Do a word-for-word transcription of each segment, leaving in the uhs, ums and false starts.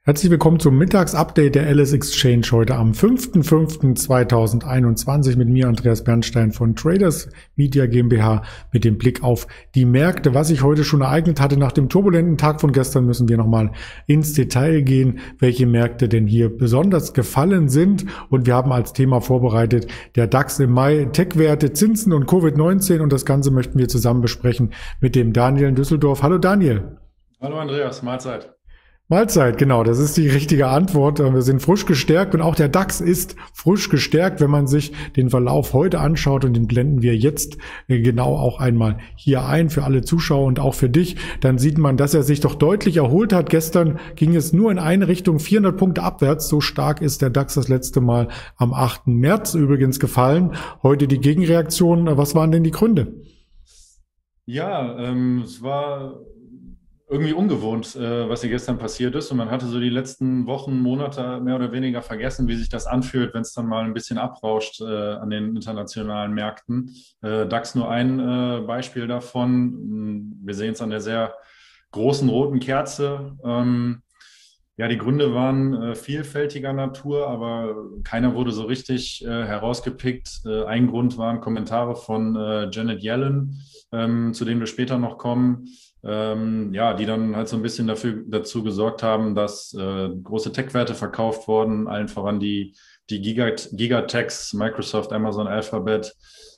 Herzlich willkommen zum Mittagsupdate der Alice Exchange heute am fünften fünften zweitausendeinundzwanzig mit mir, Andreas Bernstein von Traders Media GmbH, mit dem Blick auf die Märkte. Was sich heute schon ereignet hatte nach dem turbulenten Tag von gestern, müssen wir nochmal ins Detail gehen, welche Märkte denn hier besonders gefallen sind. Und wir haben als Thema vorbereitet der DAX im Mai, Tech-Werte, Zinsen und Covid neunzehn. Und das Ganze möchten wir zusammen besprechen mit dem Daniel in Düsseldorf. Hallo Daniel. Hallo Andreas, Mahlzeit. Mahlzeit, genau, das ist die richtige Antwort. Wir sind frisch gestärkt und auch der DAX ist frisch gestärkt, wenn man sich den Verlauf heute anschaut, und den blenden wir jetzt genau auch einmal hier ein für alle Zuschauer und auch für dich. Dann sieht man, dass er sich doch deutlich erholt hat. Gestern ging es nur in eine Richtung, vierhundert Punkte abwärts. So stark ist der DAX das letzte Mal am achten März übrigens gefallen. Heute die Gegenreaktion. Was waren denn die Gründe? Ja, ähm, es war irgendwie ungewohnt, äh, was hier gestern passiert ist. Und man hatte so die letzten Wochen, Monate mehr oder weniger vergessen, wie sich das anfühlt, wenn es dann mal ein bisschen abrauscht äh, an den internationalen Märkten. Äh, DAX nur ein äh, Beispiel davon. Wir sehen es an der sehr großen roten Kerze. Ähm, ja, die Gründe waren äh, vielfältiger Natur, aber keiner wurde so richtig äh, herausgepickt. Äh, ein Grund waren Kommentare von äh, Janet Yellen, ähm, zu denen wir später noch kommen. Ähm, ja, die dann halt so ein bisschen dafür, dazu gesorgt haben, dass äh, große Tech-Werte verkauft wurden, allen voran die, die Gigat, Gigatechs, Microsoft, Amazon, Alphabet.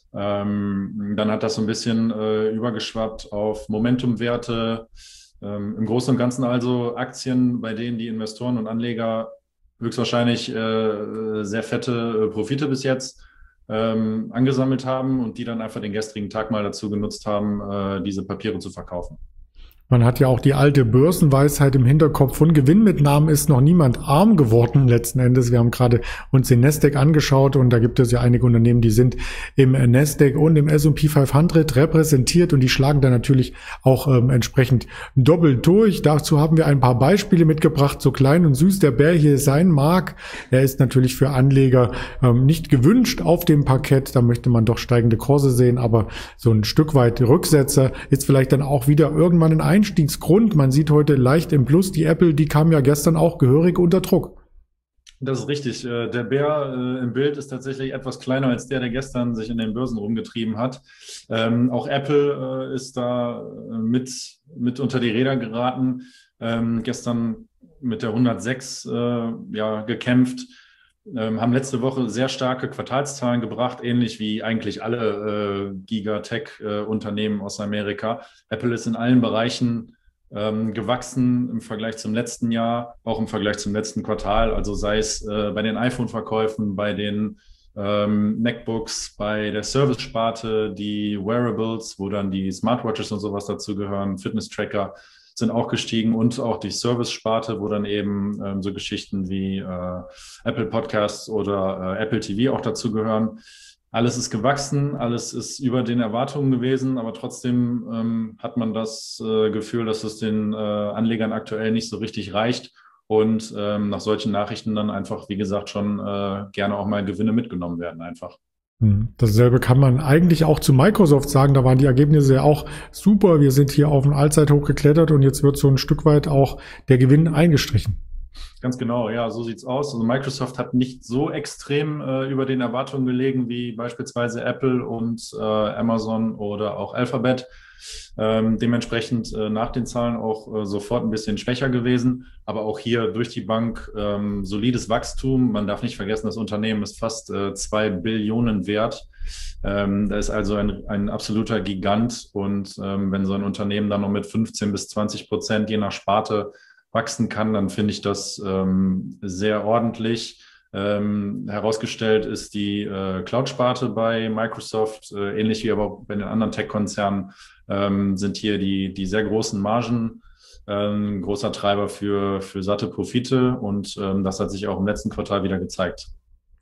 Ähm, dann hat das so ein bisschen äh, übergeschwappt auf Momentum-Werte. Ähm, im Großen und Ganzen also Aktien, bei denen die Investoren und Anleger höchstwahrscheinlich äh, sehr fette äh, Profite bis jetzt ähm, angesammelt haben und die dann einfach den gestrigen Tag mal dazu genutzt haben, äh, diese Papiere zu verkaufen. Man hat ja auch die alte Börsenweisheit im Hinterkopf, von Gewinnmitnahmen ist noch niemand arm geworden letzten Endes. Wir haben gerade uns den Nasdaq angeschaut und da gibt es ja einige Unternehmen, die sind im Nasdaq und im S und P fünfhundert repräsentiert und die schlagen da natürlich auch ähm, entsprechend doppelt durch. Dazu haben wir ein paar Beispiele mitgebracht, so klein und süß der Bär hier sein mag. Er ist natürlich für Anleger ähm, nicht gewünscht auf dem Parkett, da möchte man doch steigende Kurse sehen, aber so ein Stück weit Rücksetzer ist vielleicht dann auch wieder irgendwann ein Einstiegsgrund. Man sieht heute leicht im Plus, die Apple, die kam ja gestern auch gehörig unter Druck. Das ist richtig. Der Bär im Bild ist tatsächlich etwas kleiner als der, der gestern sich in den Börsen rumgetrieben hat. Ähm, auch Apple ist da mit, mit unter die Räder geraten. Ähm, gestern mit der hundertsechs äh, ja, gekämpft. Ähm, haben letzte Woche sehr starke Quartalszahlen gebracht, ähnlich wie eigentlich alle äh, Gigatech-Unternehmen äh, aus Amerika. Apple ist in allen Bereichen ähm, gewachsen im Vergleich zum letzten Jahr, auch im Vergleich zum letzten Quartal. Also sei es äh, bei den iPhone-Verkäufen, bei den ähm, MacBooks, bei der Service-Sparte, die Wearables, wo dann die Smartwatches und sowas dazu gehören, Fitness-Tracker, sind auch gestiegen, und auch die Service-Sparte, wo dann eben ähm, so Geschichten wie äh, Apple Podcasts oder äh, Apple T V auch dazu gehören. Alles ist gewachsen, alles ist über den Erwartungen gewesen, aber trotzdem ähm, hat man das äh, Gefühl, dass es den äh, Anlegern aktuell nicht so richtig reicht und ähm, nach solchen Nachrichten dann einfach, wie gesagt, schon äh, gerne auch mal Gewinne mitgenommen werden einfach. Dasselbe kann man eigentlich auch zu Microsoft sagen. Da waren die Ergebnisse ja auch super. Wir sind hier auf ein Allzeithoch geklettert und jetzt wird so ein Stück weit auch der Gewinn eingestrichen. Ganz genau, ja, so sieht's aus. Also Microsoft hat nicht so extrem äh, über den Erwartungen gelegen wie beispielsweise Apple und äh, Amazon oder auch Alphabet. Ähm, dementsprechend äh, nach den Zahlen auch äh, sofort ein bisschen schwächer gewesen, aber auch hier durch die Bank ähm, solides Wachstum. Man darf nicht vergessen, das Unternehmen ist fast äh, zwei Billionen wert. Ähm, da ist also ein, ein absoluter Gigant, und ähm, wenn so ein Unternehmen dann noch mit fünfzehn bis zwanzig Prozent je nach Sparte wachsen kann, dann finde ich das ähm, sehr ordentlich. Ähm, herausgestellt ist die äh, Cloud-Sparte bei Microsoft, äh, ähnlich wie aber bei den anderen Tech-Konzernen, ähm, sind hier die, die sehr großen Margen ähm, großer Treiber für, für satte Profite, und ähm, das hat sich auch im letzten Quartal wieder gezeigt.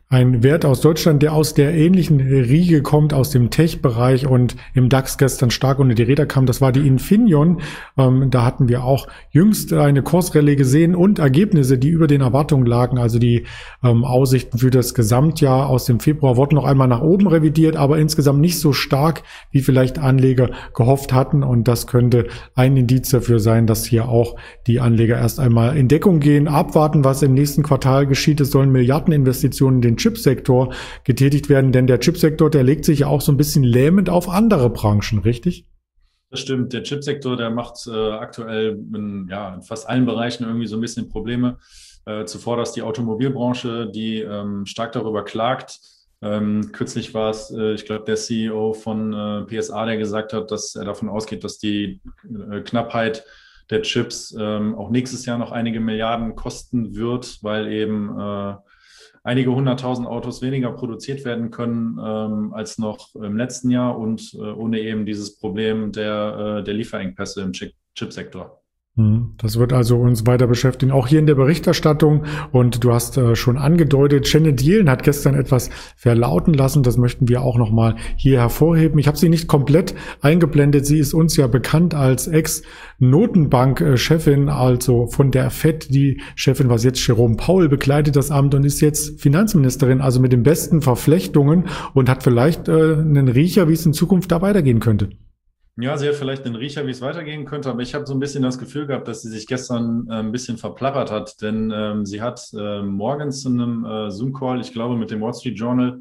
Ein Wert aus Deutschland, der aus der ähnlichen Riege kommt, aus dem Tech-Bereich und im DAX gestern stark unter die Räder kam, das war die Infineon. Ähm, da hatten wir auch jüngst eine Kursrallye gesehen und Ergebnisse, die über den Erwartungen lagen. Also die ähm, Aussichten für das Gesamtjahr aus dem Februar wurden noch einmal nach oben revidiert, aber insgesamt nicht so stark, wie vielleicht Anleger gehofft hatten. Und das könnte ein Indiz dafür sein, dass hier auch die Anleger erst einmal in Deckung gehen, abwarten, was im nächsten Quartal geschieht. Es sollen Milliardeninvestitionen in den Chipsektor getätigt werden, denn der Chipsektor, der legt sich ja auch so ein bisschen lähmend auf andere Branchen, richtig? Das stimmt. Der Chipsektor, der macht äh, aktuell in, ja, in fast allen Bereichen irgendwie so ein bisschen Probleme. Äh, zuvor das die Automobilbranche, die ähm, stark darüber klagt. Ähm, kürzlich war es, äh, ich glaube, der C E O von äh, P S A, der gesagt hat, dass er davon ausgeht, dass die äh, Knappheit der Chips ähm, auch nächstes Jahr noch einige Milliarden kosten wird, weil eben äh, einige hunderttausend Autos weniger produziert werden können ähm, als noch im letzten Jahr und äh, ohne eben dieses Problem der, äh, der Lieferengpässe im Chip Chipsektor. Das wird also uns weiter beschäftigen, auch hier in der Berichterstattung. Und du hast äh, schon angedeutet, Janet Yellen hat gestern etwas verlauten lassen. Das möchten wir auch nochmal hier hervorheben. Ich habe sie nicht komplett eingeblendet. Sie ist uns ja bekannt als Ex-Notenbank-Chefin, also von der Fed, die Chefin, was jetzt Jerome Powell bekleidet das Amt und ist jetzt Finanzministerin, also mit den besten Verflechtungen und hat vielleicht äh, einen Riecher, wie es in Zukunft da weitergehen könnte. Ja, sie hat vielleicht einen Riecher, wie es weitergehen könnte, aber ich habe so ein bisschen das Gefühl gehabt, dass sie sich gestern äh, ein bisschen verplappert hat, denn ähm, sie hat äh, morgens in einem äh, Zoom-Call, ich glaube mit dem Wall Street Journal,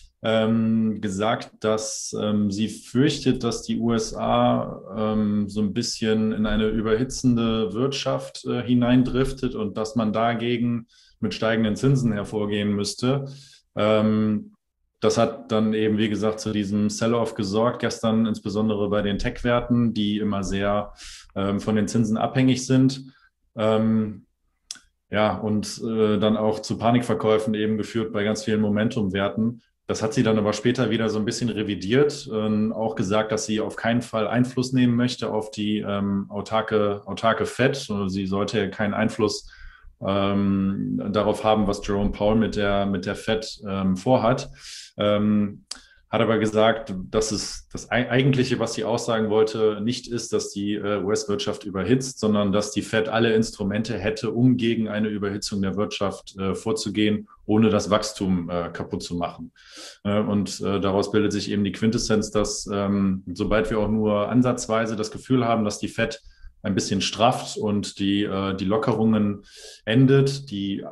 ähm, gesagt, dass ähm, sie fürchtet, dass die U S A ähm, so ein bisschen in eine überhitzende Wirtschaft äh, hineindriftet und dass man dagegen mit steigenden Zinsen hervorgehen müsste. Ähm, Das hat dann eben, wie gesagt, zu diesem Sell-off gesorgt, gestern insbesondere bei den Tech-Werten, die immer sehr ähm, von den Zinsen abhängig sind. Ähm, ja, und äh, dann auch zu Panikverkäufen eben geführt bei ganz vielen Momentum-Werten. Das hat sie dann aber später wieder so ein bisschen revidiert, äh, auch gesagt, dass sie auf keinen Fall Einfluss nehmen möchte auf die ähm, autarke, autarke Fed. Sie sollte keinen Einfluss ähm, darauf haben, was Jerome Powell mit der, mit der Fed ähm, vorhat. Ähm, hat aber gesagt, dass es das Eigentliche, was sie aussagen wollte, nicht ist, dass die äh, U S-Wirtschaft überhitzt, sondern dass die Fed alle Instrumente hätte, um gegen eine Überhitzung der Wirtschaft äh, vorzugehen, ohne das Wachstum äh, kaputt zu machen. Äh, und äh, daraus bildet sich eben die Quintessenz, dass ähm, sobald wir auch nur ansatzweise das Gefühl haben, dass die Fed ein bisschen strafft und die, äh, die Lockerungen endet, die äh,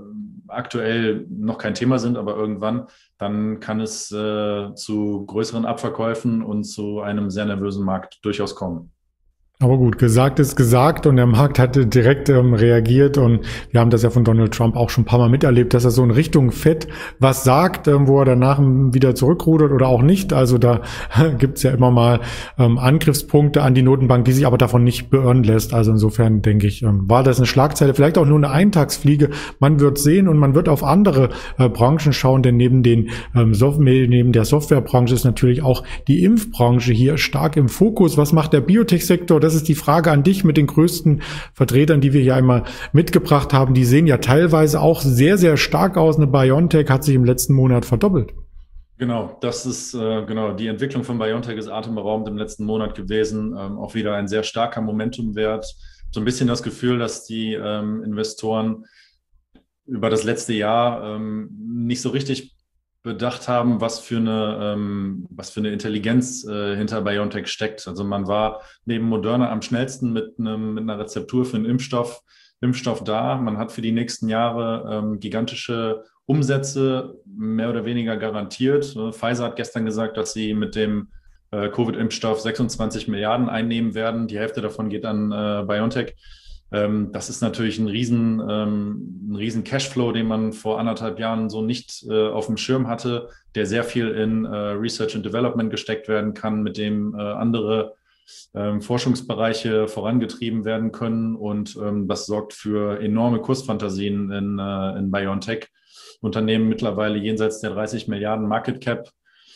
aktuell noch kein Thema sind, aber irgendwann, dann kann es äh, zu größeren Abverkäufen und zu einem sehr nervösen Markt durchaus kommen. Aber gut, gesagt ist gesagt und der Markt hatte direkt ähm, reagiert und wir haben das ja von Donald Trump auch schon ein paar Mal miterlebt, dass er so in Richtung Fed was sagt, ähm, wo er danach wieder zurückrudert oder auch nicht. Also da gibt's ja immer mal ähm, Angriffspunkte an die Notenbank, die sich aber davon nicht beirren lässt. Also insofern denke ich, ähm, war das eine Schlagzeile, vielleicht auch nur eine Eintagsfliege. Man wird sehen und man wird auf andere äh, Branchen schauen, denn neben den ähm, Software, neben der Softwarebranche ist natürlich auch die Impfbranche hier stark im Fokus. Was macht der Biotech-Sektor? Das ist die Frage an dich mit den größten Vertretern, die wir hier einmal mitgebracht haben. Die sehen ja teilweise auch sehr, sehr stark aus. Eine BioNTech hat sich im letzten Monat verdoppelt. Genau, das ist äh, genau die Entwicklung von BioNTech ist atemberaubend im letzten Monat gewesen. Ähm, auch wieder ein sehr starker Momentumwert. So ein bisschen das Gefühl, dass die ähm, Investoren über das letzte Jahr ähm, nicht so richtig bedacht haben, was für eine, ähm, was für eine Intelligenz äh, hinter BioNTech steckt. Also man war neben Moderna am schnellsten mit, einem, mit einer Rezeptur für einen Impfstoff, Impfstoff da. Man hat für die nächsten Jahre ähm, gigantische Umsätze mehr oder weniger garantiert. Äh, Pfizer hat gestern gesagt, dass sie mit dem äh, Covid-Impfstoff sechsundzwanzig Milliarden einnehmen werden. Die Hälfte davon geht an äh, BioNTech. Das ist natürlich ein riesen, ähm, ein riesen Cashflow, den man vor anderthalb Jahren so nicht äh, auf dem Schirm hatte, der sehr viel in äh, Research and Development gesteckt werden kann, mit dem äh, andere ähm, Forschungsbereiche vorangetrieben werden können. Und ähm, das sorgt für enorme Kursfantasien in, äh, in BioNTech. Unternehmen mittlerweile jenseits der dreißig Milliarden Market Cap.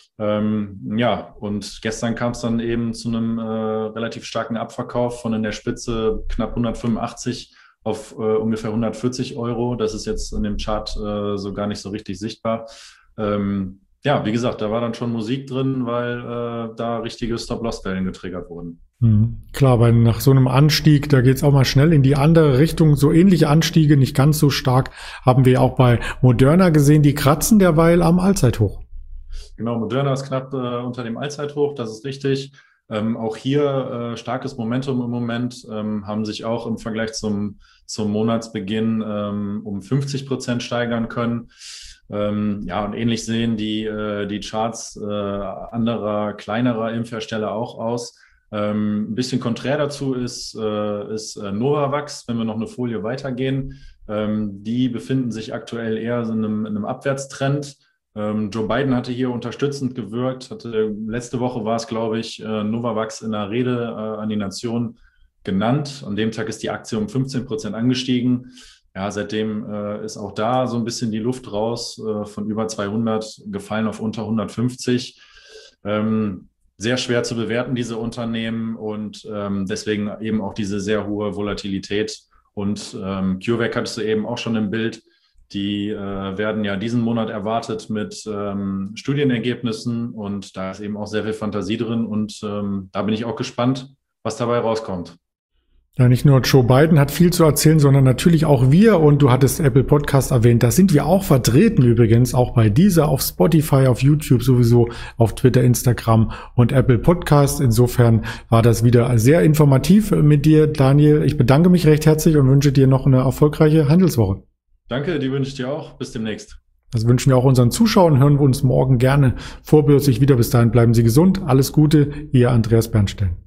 Ähm, ja, und gestern kam es dann eben zu einem äh, relativ starken Abverkauf von in der Spitze knapp hundertfünfundachtzig auf äh, ungefähr hundertvierzig Euro. Das ist jetzt in dem Chart äh, so gar nicht so richtig sichtbar. Ähm, ja, wie gesagt, da war dann schon Musik drin, weil äh, da richtige Stop-Loss-Wellen getriggert wurden. Mhm. Klar, weil nach so einem Anstieg, da geht's auch mal schnell in die andere Richtung. So ähnliche Anstiege, nicht ganz so stark, haben wir auch bei Moderna gesehen. Die kratzen derweil am Allzeithoch. Genau, Moderna ist knapp äh, unter dem Allzeithoch, das ist richtig. Ähm, auch hier äh, starkes Momentum im Moment, ähm, haben sich auch im Vergleich zum, zum Monatsbeginn ähm, um fünfzig Prozent steigern können. Ähm, ja, und ähnlich sehen die, äh, die Charts äh, anderer, kleinerer Impfhersteller auch aus. Ähm, ein bisschen konträr dazu ist, äh, ist äh, Novavax, wenn wir noch eine Folie weitergehen. Ähm, die befinden sich aktuell eher in einem, in einem Abwärtstrend. Ähm, Joe Biden hatte hier unterstützend gewirkt. Hatte, letzte Woche war es, glaube ich, äh, Novavax in einer Rede äh, an die Nation genannt. An dem Tag ist die Aktie um fünfzehn Prozent angestiegen. Ja, seitdem äh, ist auch da so ein bisschen die Luft raus, äh, von über zweihundert gefallen auf unter hundertfünfzig. Ähm, sehr schwer zu bewerten, diese Unternehmen, und ähm, deswegen eben auch diese sehr hohe Volatilität. Und ähm, CureVac hattest du eben auch schon im Bild. Die äh, werden ja diesen Monat erwartet mit ähm, Studienergebnissen, und da ist eben auch sehr viel Fantasie drin, und ähm, da bin ich auch gespannt, was dabei rauskommt. Ja, nicht nur Joe Biden hat viel zu erzählen, sondern natürlich auch wir, und du hattest Apple Podcast erwähnt, da sind wir auch vertreten übrigens, auch bei dieser, auf Spotify, auf YouTube sowieso, auf Twitter, Instagram und Apple Podcast. Insofern war das wieder sehr informativ mit dir, Daniel. Ich bedanke mich recht herzlich und wünsche dir noch eine erfolgreiche Handelswoche. Danke, die wünsche ich dir auch. Bis demnächst. Das wünschen wir auch unseren Zuschauern. Hören wir uns morgen gerne vorbörslich wieder. Bis dahin bleiben Sie gesund. Alles Gute, Ihr Andreas Bernstein.